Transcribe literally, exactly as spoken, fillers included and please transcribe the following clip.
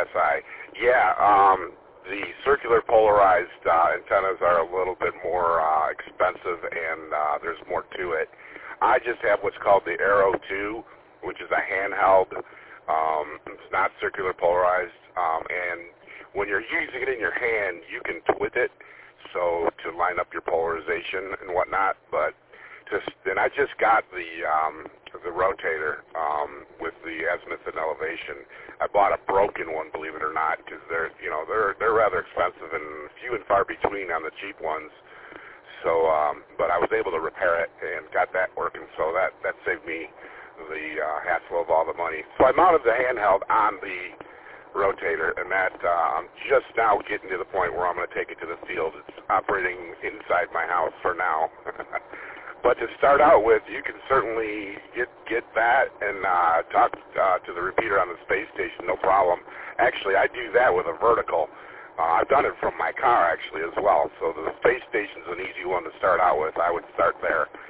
S I. Yeah, um, the circular polarized uh, antennas are a little bit more uh, expensive, and uh, there's more to it. I just have what's called the Arrow two, which is a handheld. Um, it's not circular polarized, um, and when you're using it in your hand, you can twist it so to line up your polarization and whatnot. But just then, I just got the um, the rotator um, with the azimuth and elevation. I bought a broken one, believe it or not, because they're you know they're they're rather expensive and few and far between on the cheap ones. So, um, but I was able to repair it and got that working. So that that saved me the uh, hassle of all the money. So I mounted the handheld on the rotator, and that uh, I'm just now getting to the point where I'm going to take it to the field. It's operating inside my house for now. But to start out with, you can certainly get get that and uh, talk uh, to the repeater on the space station, no problem. Actually, I do that with a vertical. Uh, I've done it from my car, actually, as well. So the space station's an easy one to start out with. I would start there.